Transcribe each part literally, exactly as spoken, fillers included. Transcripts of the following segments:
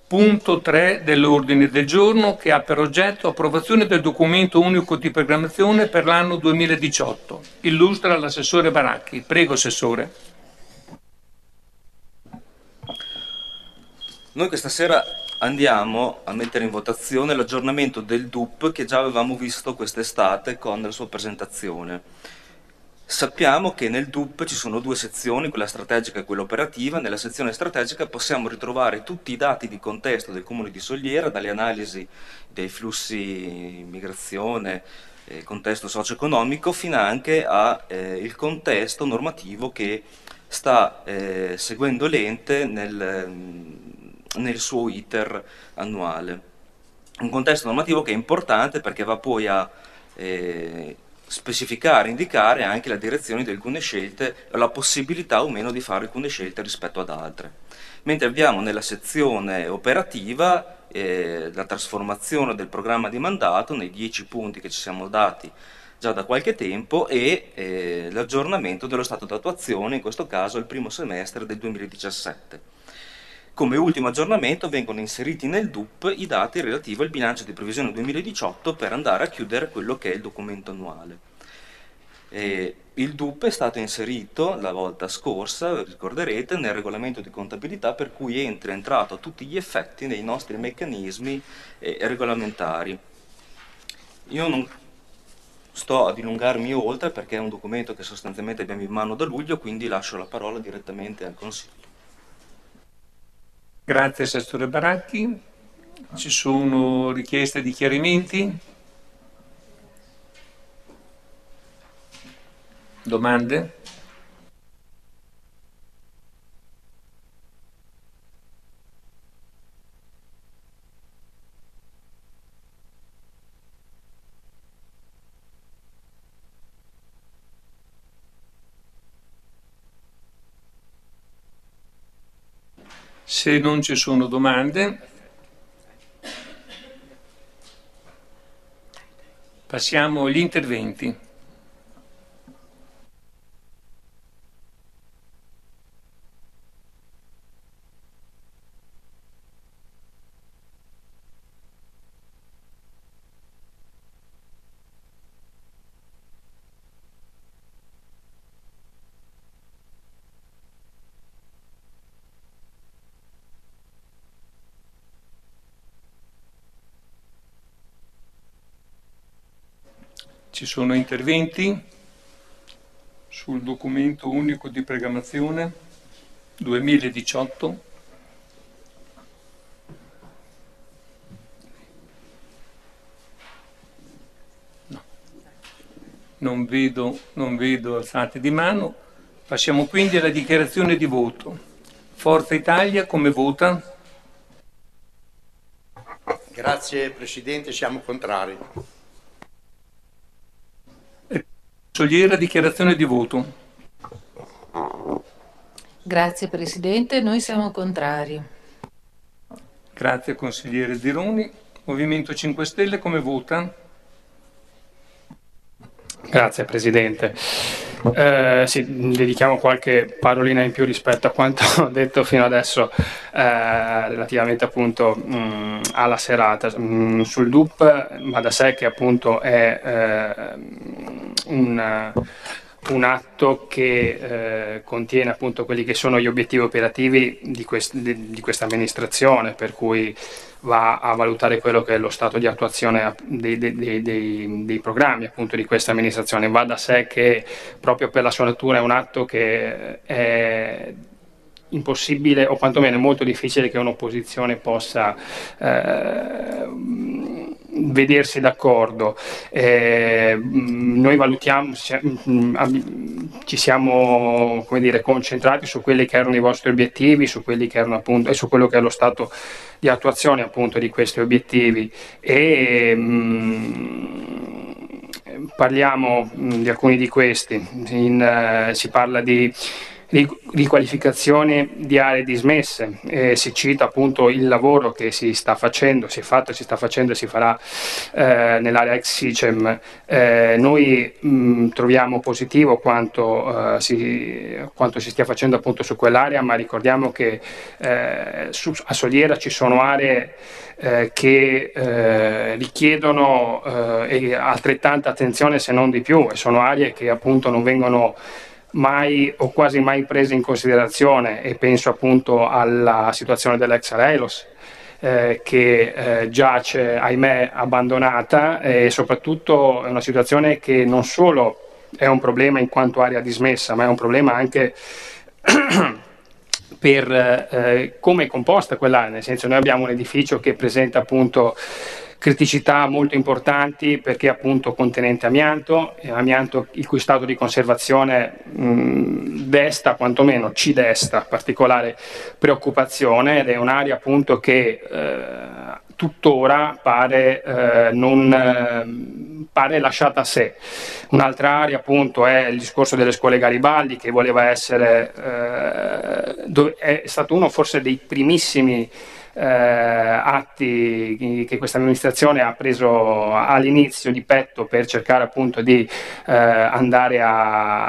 punto tre dell'ordine del giorno, che ha per oggetto approvazione del documento unico di programmazione per l'anno duemiladiciotto. Illustra l'assessore Baracchi. Prego, Assessore. Noi questa sera andiamo a mettere in votazione l'aggiornamento del D U P che già avevamo visto quest'estate con la sua presentazione. Sappiamo che nel D U P ci sono due sezioni, quella strategica e quella operativa. Nella sezione strategica possiamo ritrovare tutti i dati di contesto del comune di Sogliera, dalle analisi dei flussi migrazione, eh, contesto socio-economico, fino anche al eh, contesto normativo che sta eh, seguendo l'ente nel, nel suo iter annuale. Un contesto normativo che è importante perché va poi a eh, specificare, indicare anche la direzione di alcune scelte, la possibilità o meno di fare alcune scelte rispetto ad altre. Mentre abbiamo nella sezione operativa eh, la trasformazione del programma di mandato nei dieci punti che ci siamo dati già da qualche tempo e eh, l'aggiornamento dello stato d'attuazione, in questo caso il primo semestre del duemiladiciassette. Come ultimo aggiornamento vengono inseriti nel D U P i dati relativi al bilancio di previsione duemiladiciotto per andare a chiudere quello che è il documento annuale. E il D U P è stato inserito la volta scorsa, ricorderete, nel regolamento di contabilità, per cui entra, è entrato a tutti gli effetti nei nostri meccanismi eh, regolamentari. Io non sto a dilungarmi oltre perché è un documento che sostanzialmente abbiamo in mano da luglio, quindi lascio la parola direttamente al Consiglio. Grazie, Assessore Baracchi. Ci sono richieste di chiarimenti? Domande? Se non ci sono domande, passiamo agli interventi. Ci sono interventi sul documento unico di programmazione duemiladiciotto. No. Non vedo, non vedo alzate di mano. Passiamo quindi alla dichiarazione di voto. Forza Italia come vota? Grazie Presidente, siamo contrari. Sogliera, dichiarazione di voto. Grazie Presidente, noi siamo contrari. Grazie consigliere Zironi. Movimento cinque Stelle come vota? Grazie Presidente. Eh, sì, dedichiamo qualche parolina in più rispetto a quanto ho detto fino adesso eh, relativamente appunto mh, alla serata. Mh, sul D U P va da sé che appunto è eh, un, un atto che eh, contiene appunto quelli che sono gli obiettivi operativi di, quest- di, di questa amministrazione, per cui va a valutare quello che è lo stato di attuazione dei, dei, dei, dei, dei programmi appunto di questa amministrazione. Va da sé che proprio per la sua natura è un atto che è impossibile o quantomeno è molto difficile che un'opposizione possa eh, vedersi d'accordo. Eh, noi valutiamo, ci siamo, come dire, concentrati su quelli che erano i vostri obiettivi, su quelli che erano appunto e su quello che è lo stato di attuazione appunto di questi obiettivi e mh, parliamo mh, di alcuni di questi. In, uh, si parla di riqualificazione di aree dismesse, eh, si cita appunto il lavoro che si sta facendo, si è fatto, si sta facendo e si farà eh, nell'area ex SICEM. Eh, noi mh, troviamo positivo quanto, eh, si, quanto si stia facendo appunto su quell'area, ma ricordiamo che eh, su, a Soliera ci sono aree eh, che eh, richiedono eh, altrettanta attenzione se non di più, e sono aree che appunto non vengono mai o quasi mai prese in considerazione, e penso appunto alla situazione dell'ex Arelos eh, che eh, giace ahimè abbandonata, e soprattutto è una situazione che non solo è un problema in quanto area dismessa, ma è un problema anche per eh, come è composta quell'area, nel senso noi abbiamo un edificio che presenta appunto criticità molto importanti perché appunto contenente amianto, amianto il cui stato di conservazione mh, desta, quantomeno ci desta particolare preoccupazione, ed è un'area appunto che eh, tuttora pare, eh, non, eh, pare lasciata a sé. Un'altra area appunto è il discorso delle scuole Garibaldi, che voleva essere, eh, dove è stato uno forse dei primissimi Eh, atti che questa amministrazione ha preso all'inizio di petto per cercare appunto di eh, andare a,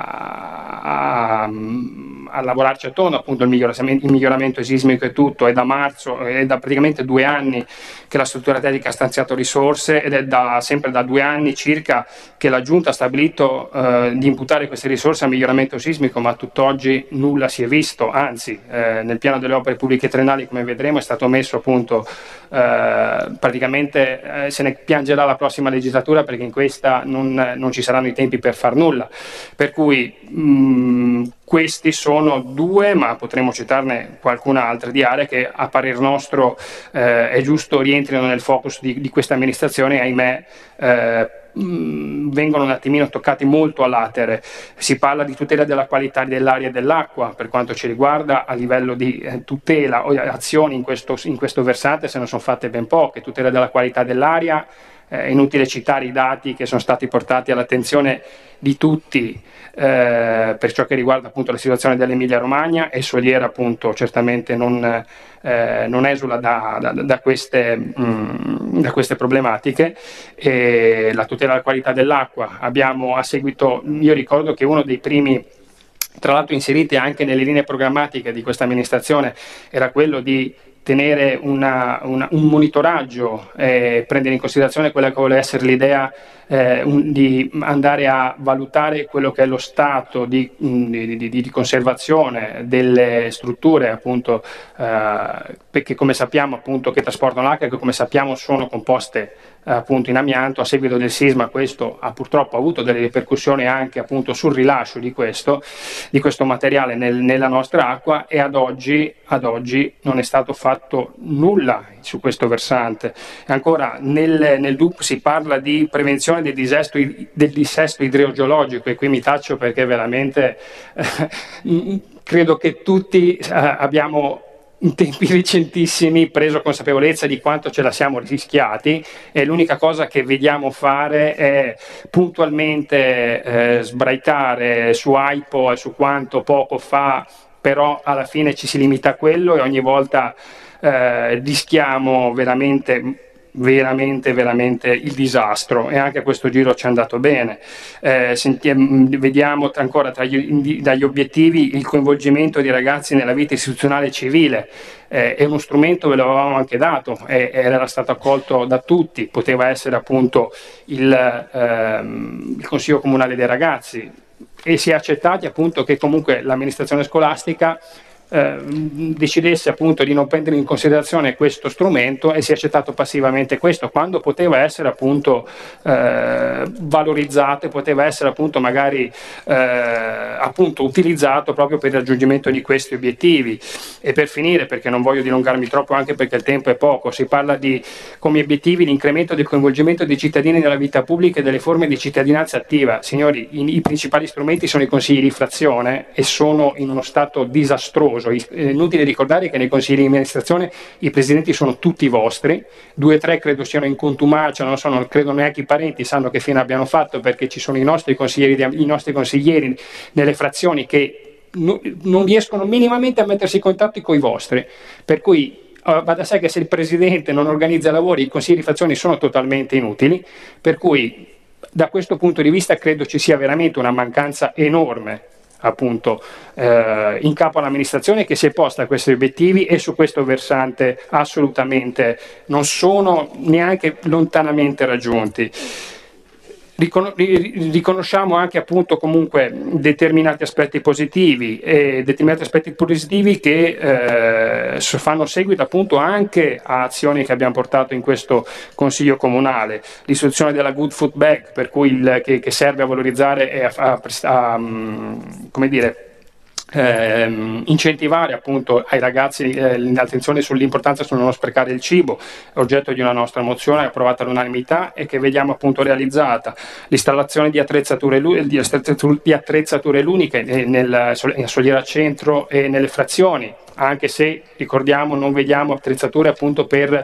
a, a lavorarci attorno, appunto il miglioramento, il miglioramento sismico e tutto. È da marzo, è da praticamente due anni che la struttura tecnica ha stanziato risorse, ed è da, sempre da due anni circa che la Giunta ha stabilito eh, di imputare queste risorse al miglioramento sismico, ma a tutt'oggi nulla si è visto, anzi eh, nel piano delle opere pubbliche triennali, come vedremo, è stato messo appunto eh, praticamente eh, se ne piangerà la prossima legislatura, perché in questa non, non ci saranno i tempi per far nulla, per cui mh, questi sono due, ma potremmo citarne qualcun'altra di aree che a parer nostro eh, è giusto rientrino nel focus di, di questa amministrazione, ahimè eh, vengono un attimino toccati molto a latere. Si parla di tutela della qualità dell'aria e dell'acqua per quanto ci riguarda, a livello di eh, tutela o azioni in questo, in questo versante se ne sono fatte ben poche. Tutela della qualità dell'aria, è eh, inutile citare i dati che sono stati portati all'attenzione di tutti eh, per ciò che riguarda appunto la situazione dell'Emilia Romagna, e Soliera appunto certamente non, eh, non esula da, da, da, queste, mh, da queste problematiche. E la tutela della qualità dell'acqua abbiamo a seguito, io ricordo che uno dei primi, tra l'altro inseriti anche nelle linee programmatiche di questa amministrazione, era quello di tenere una, una, un monitoraggio e prendere in considerazione quella che vuole essere l'idea eh, un, di andare a valutare quello che è lo stato di, di, di, di conservazione delle strutture appunto eh, perché come sappiamo appunto che trasportano l'acqua, che come sappiamo sono composte eh, appunto in amianto. A seguito del sisma questo ha purtroppo avuto delle ripercussioni anche appunto sul rilascio di questo, di questo materiale nel, nella nostra acqua, e ad oggi, ad oggi non è stato fatto nulla su questo versante. Ancora nel, nel D U P si parla di prevenzione del dissesto, del dissesto idrogeologico, e qui mi taccio perché veramente eh, credo che tutti eh, abbiamo in tempi recentissimi preso consapevolezza di quanto ce la siamo rischiati, e l'unica cosa che vediamo fare è puntualmente eh, sbraitare su Aipo e su quanto poco fa, però alla fine ci si limita a quello, e ogni volta eh, rischiamo veramente veramente veramente il disastro, e anche a questo giro ci è andato bene. Eh, sentiamo, vediamo ancora tra gli, dagli obiettivi il coinvolgimento dei ragazzi nella vita istituzionale e civile. Eh, è uno strumento, ve l'avevamo anche dato, e era stato accolto da tutti, poteva essere appunto il, ehm, il Consiglio Comunale dei Ragazzi, e si è accettati appunto che comunque l'amministrazione scolastica Eh, decidesse appunto di non prendere in considerazione questo strumento, e si è accettato passivamente questo, quando poteva essere appunto eh, valorizzato, e poteva essere appunto magari eh, appunto utilizzato proprio per il raggiungimento di questi obiettivi. E per finire, perché non voglio dilungarmi troppo, anche perché il tempo è poco, si parla di come obiettivi l'incremento del coinvolgimento dei cittadini nella vita pubblica e delle forme di cittadinanza attiva. Signori, i, i principali strumenti sono i consigli di frazione, e sono in uno stato disastroso. È inutile ricordare che nei consigli di amministrazione i presidenti sono tutti vostri, due o tre credo siano in contumacia, non so, non credo neanche i parenti sanno che fine abbiano fatto, perché ci sono i nostri consiglieri, i nostri consiglieri nelle frazioni che non, non riescono minimamente a mettersi in contatto con i vostri, per cui uh, va da sé che se il Presidente non organizza lavori, i consigli di frazioni sono totalmente inutili, per cui da questo punto di vista credo ci sia veramente una mancanza enorme appunto eh, in capo all'amministrazione, che si è posta questi obiettivi e su questo versante assolutamente non sono neanche lontanamente raggiunti. Ricon- riconosciamo anche appunto comunque determinati aspetti positivi e determinati aspetti positivi che eh, fanno seguito appunto anche a azioni che abbiamo portato in questo Consiglio Comunale, l'istituzione della Good Food Bag, per cui il, che, che serve a valorizzare e a, a, a, a come dire Eh, incentivare appunto ai ragazzi eh, l'attenzione sull'importanza sul non sprecare il cibo, oggetto di una nostra mozione approvata all'unanimità e che vediamo appunto realizzata, l'installazione di attrezzature, di attrezzature, di attrezzature uniche nel Soliera Centro e nelle frazioni, anche se ricordiamo non vediamo attrezzature appunto per,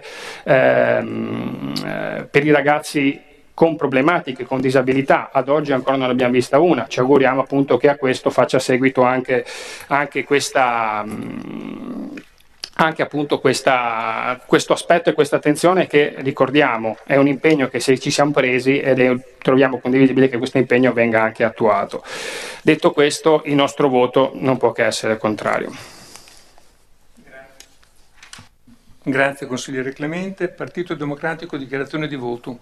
ehm, per i ragazzi con problematiche, con disabilità. Ad oggi ancora non abbiamo vista una, ci auguriamo appunto che a questo faccia seguito anche, anche questa anche appunto questa, questo aspetto e questa attenzione, che ricordiamo è un impegno che se ci siamo presi ed è, troviamo condivisibile che questo impegno venga anche attuato. Detto questo, il nostro voto non può che essere contrario. Grazie consigliere Clemente. Partito Democratico, dichiarazione di voto.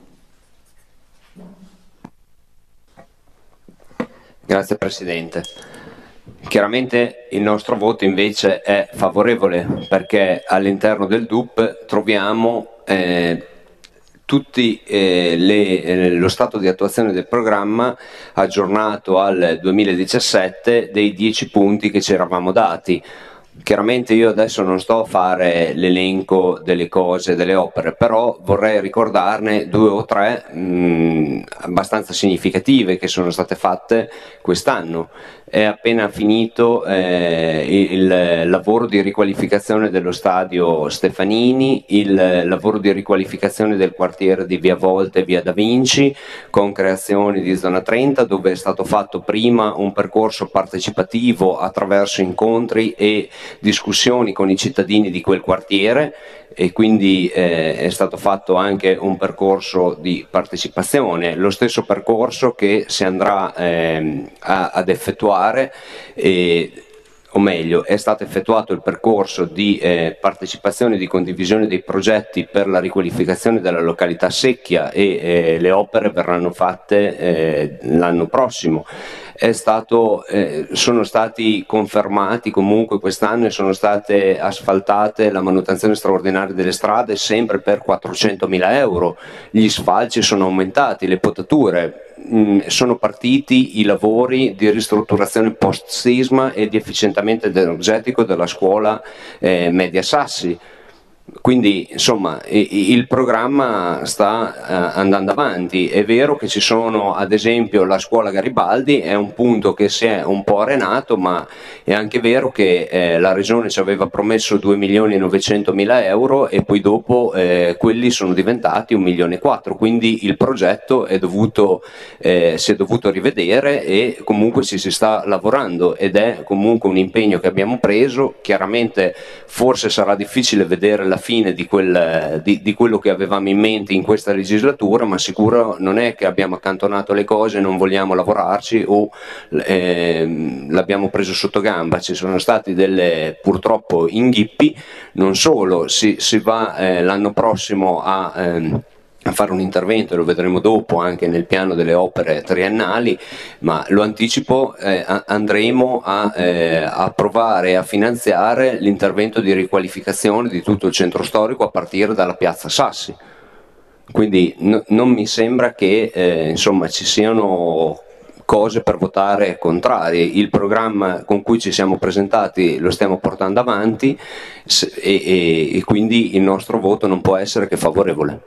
Grazie Presidente. Chiaramente il nostro voto invece è favorevole, perché all'interno del D U P troviamo eh, tutti eh, le, eh, lo stato di attuazione del programma aggiornato al duemiladiciassette dei dieci punti che ci eravamo dati. Chiaramente io adesso non sto a fare l'elenco delle cose, delle opere, però vorrei ricordarne due o tre mh, abbastanza significative che sono state fatte quest'anno. È appena finito eh, il lavoro di riqualificazione dello stadio Stefanini, il lavoro di riqualificazione del quartiere di Via Volta e Via Da Vinci con creazioni di zona trenta, dove è stato fatto prima un percorso partecipativo attraverso incontri e discussioni con i cittadini di quel quartiere, e quindi eh, è stato fatto anche un percorso di partecipazione, lo stesso percorso che si andrà eh, a, ad effettuare, e, o meglio è stato effettuato il percorso di eh, partecipazione e di condivisione dei progetti per la riqualificazione della località Secchia, e eh, le opere verranno fatte eh, l'anno prossimo. È stato, eh, sono stati confermati comunque quest'anno e sono state asfaltate la manutenzione straordinaria delle strade sempre per quattrocentomila euro, gli sfalci sono aumentati, le potature, mh, sono partiti i lavori di ristrutturazione post sisma e di efficientamento energetico della scuola eh, Media Sassi. Quindi insomma il programma sta andando avanti. È vero che ci sono, ad esempio, la scuola Garibaldi è un punto che si è un po' arenato, ma è anche vero che eh, la regione ci aveva promesso due milioni e novecentomila euro e poi dopo eh, quelli sono diventati un milione e quattro, quindi il progetto è dovuto, eh, si è dovuto rivedere, e comunque ci si sta lavorando ed è comunque un impegno che abbiamo preso. Chiaramente forse sarà difficile vedere la fine di, quel, di, di quello che avevamo in mente in questa legislatura, ma sicuro non è che abbiamo accantonato le cose e non vogliamo lavorarci o eh, l'abbiamo preso sotto gamba. Ci sono stati delle purtroppo inghippi, non solo si, si va eh, l'anno prossimo a ehm, a fare un intervento, e lo vedremo dopo anche nel piano delle opere triennali, ma lo anticipo, eh, andremo a, eh, a provare a finanziare l'intervento di riqualificazione di tutto il centro storico a partire dalla piazza Sassi. Quindi no, non mi sembra che eh, insomma ci siano cose per votare contrarie. Il programma con cui ci siamo presentati lo stiamo portando avanti, e, e, e quindi il nostro voto non può essere che favorevole.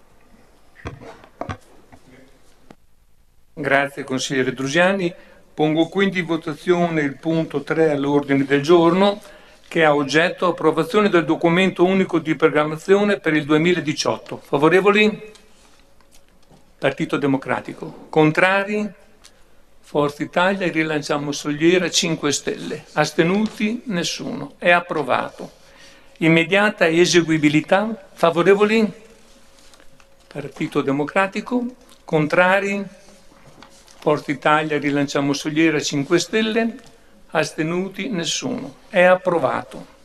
Grazie consigliere Drusiani. Pongo quindi in votazione il punto tre all'ordine del giorno, che ha oggetto approvazione del documento unico di programmazione per il duemiladiciotto. Favorevoli? Partito Democratico. Contrari? Forza Italia, Rilanciamo Soliera, cinque Stelle. Astenuti? Nessuno. È approvato. Immediata eseguibilità? Favorevoli? Partito Democratico? Contrari? Forza Italia, Rilanciamo Soliera, cinque Stelle. Astenuti? Nessuno. È approvato.